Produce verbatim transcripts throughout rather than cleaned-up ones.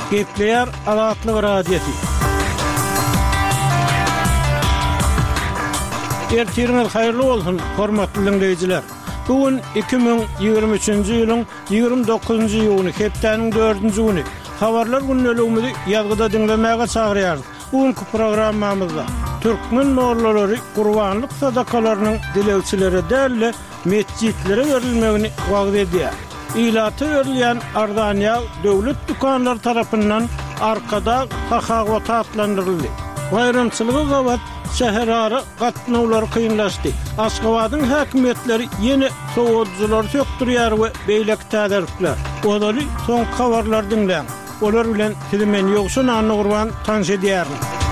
Gepleyer Azatlyk Radiosu. Ertiriniz hayırlı olsun, hormatly dinleyijiler. Bugün iki bin ýygrimi üçünji ýylyň ýygrimi dokuzunji ýylyny, hepdeniň dördünji güni. Habarlar günnäligimizi ýazgyda dinlemäge çagyrýarys. Bugünkü programmamyzda türkmen mollary gurbanlyk sadakalarynyň dilewçileri dälle mescitlere berilmegini wagt edýär. İlatı verilýän ardanýa döwlet dukanlar tarapyndan arkada hahawata atlandyryldy. Baýramçylygy gawat şäherara gatnawlar kynlaşdy. Aşgabatyň häkimetleri ýene sowatjylar sökdürýär we beýlek täderikler. Olary soň habarlar dinleň. Olar bilen tilmen ýoksun anny gurban tanş edýär.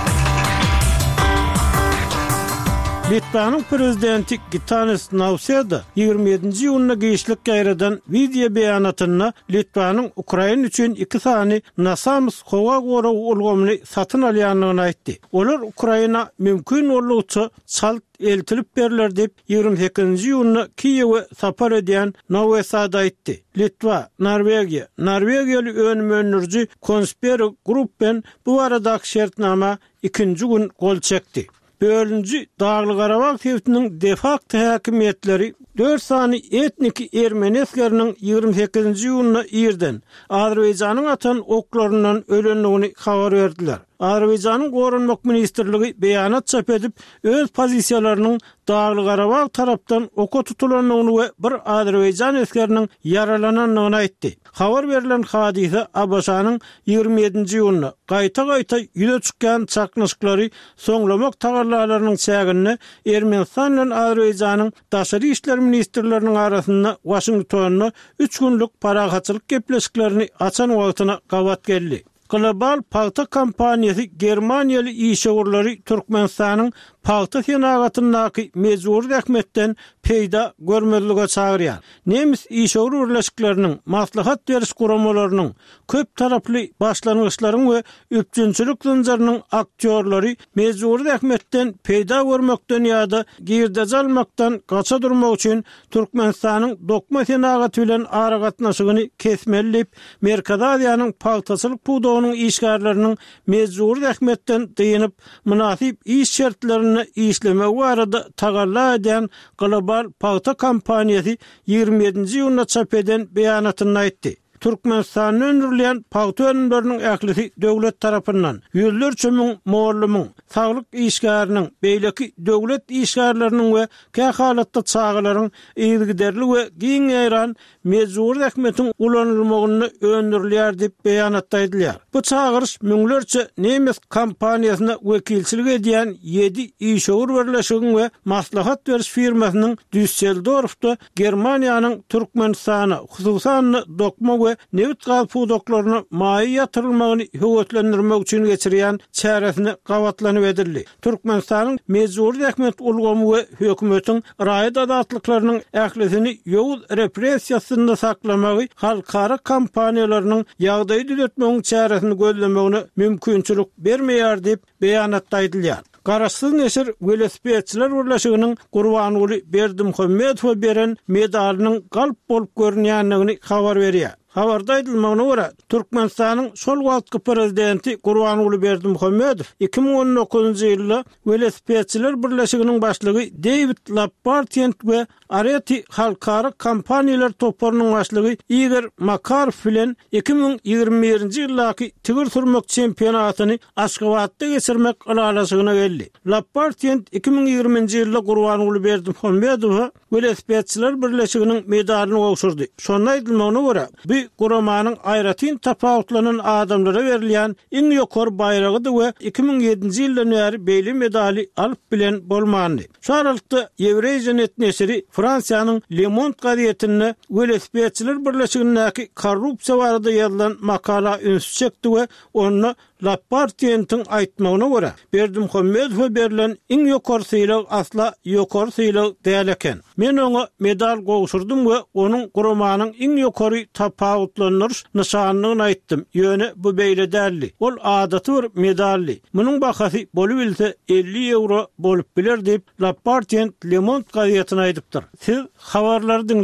Litvanyň prezidenti Gitanas Nauseda ýygrimi ýedinji ýylyna giýişlik gaýradan video beýanatyna Litvanyň Ukraina üçin iki sany Nasams howa goraw ulgamyny satyn alýanlygyny aýtdy. Olar Ukraina mümkin bolýança çalt eltilip berler dep ýygrimi sekizinji ýylyna Kiýewe sapar edýän Nauseda aýtdy. Litwa, Norwegiýa, Norwegiýaly önümönürji Konspir Gruppen bu arada şertnama ikinji gün gol çekdi. Bölünci Dağlı Qarabağ Tevtinin defakt häkimetleri dört sany etnik ermeni eskeriniň ýygrimi sekizinji ýylyna ýerden Azerbaýjanyň atan oklaryndan ölenligini habar berdiler. Azerbaýjanyň Gorunmak ministrligi beýanat çap edip öz pozisiýalarynyň Dağlı Qarabağ tarapdan oka tutulanlygyny we bir Azerbaýjan eskeriniň yaralananlygyny aýtdy. Habar berilen hadise Abaşanyň ýygrimi ýedinji ýylyna gaýta-gaýta ýüze çykýan çaknyşyklary soňlamak tagarlalarynyň çägini Ermenistan bilen Azerbaýjanyň daşary işler ministrleriniň arasynda Washingtonna üç günlük parahatçylyk gepleşiklerini açan wagtyna gawat geldi. Global paýta kampaniýasy Germaniýaly işgörleri Türkmenistanyň paýta senagatynyňky mejburi rähmetden peýda görmezlige çagyrýar. Nemis işgör birleşikleriniň maslahat beriş guramalarynyň köp taraply başlangyçlaryň we üpjünçilik zynjarynyň aktýorlary mejburi rähmetden peýda görmekden ýa-da girde almakdan gaça durmak üçin Türkmenistanyň dokma senagaty bilen ara gatnaşygyny kesmelip Merkez Aziýanyň paýtaçylyk puwdagynyň işgärleriniň mejburi rähmetden diýinip münasip iş şertlerini işleme barada tagarla eden global paýta kampaniýasy ýygrimi ýedinji ýylyna çap eden beýanatyny aýtdy. Türkmenistanyň öndürilen paýta önümleriniň ählisi döwlet tarapyndan ýüzlerçe müň mollumyň saglyk işgäriniň beýleki döwlet işgärleriniň we kä halatda çağalaryň ýygyderli we giň ýaran mejburi rähmetiň ulanylmagyny öndürilýär dep beýanatda edilýär. Bu çağırış müňlerçe Nemes kampaniýasyna wekilçilik edýän ýedi işgör birleşigiň we maslahat beriş firmasynyň Düsseldorfda Germaniýanyň Türkmenistana hususan dokma Nevit galpudoklaryny maýy ýatyrylmagyny höwetlendirmek üçin geçirýän çäresini gawatlanyp edildi. Türkmenistanyň mejburi rähmet ulgamy we hökümetiň raýat adatlyklarynyň ählisini ýowuz repressiýasynda saklamagy halkara kampaniýalarynyň ýagdaýy düzeltmegiň çäresini gözlemegine mümkinçilik bermeýär dep beýanatda aýdylýar. Garaşsyz neşir velosipedçiler birleşiginiň Gurbanuly Berdimuhammedow beren medalynyň galp bolup görünýänligini habar berýär. Habarda aýdylmagyna görä, Türkmenistanyň şol wagtky prezidenti Gurbanuly Berdimuhammedow iki bin on dokuzunji ýylda velosipedçiler birleşiginiň başlygy David Lapartient we Areti halkara kampaniýalar toplarynyň başlygy Igor Makarov bilen iki bin ýygrimi birinji ýyldaky tigir sürmek çempionatyny Aşgabatda geçirmek alalasygyna geldi. Lapartient iki bin ýygrimiňji ýylda Gurbanuly Berdimuhammedow velosipedçiler birleşiginiň medalyny gowşurdy. Şonda aýdylmagyna görä, bu guramanyň aýratyn tapawutlanan adamlara berilýän iň ýokary baýragydy we iki bin ýedinji ýyldan bäri beýle medali alyp bilen bolmandy. Şu aralykda Ewreziyanet neşri Fransiýanyň Le Monde gazetine velosipedçiler birleşigindäki korrupsiýa barada ýazylan makala üns çekdi we onu Lapartient'in aýtmagyna görä, Berdimuhammedow berilen iň ýokary syýlag asla ýokary syýlag däl eken. Men oňa medal gowşurdum we onuň guramanyň iň ýokary tapawutlanýar nişanlygyny aýtdym. Ýöne bu beýle däldi. Ol adaty bir medalli. Munyň bahasy bolup bilse elli euro bolup biler dep Lapartient Le Monde gazetine aýdypdyr. Siz habarlary